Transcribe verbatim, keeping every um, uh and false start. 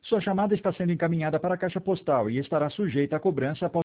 Sua chamada está sendo encaminhada para a caixa postal e estará sujeita a cobrança após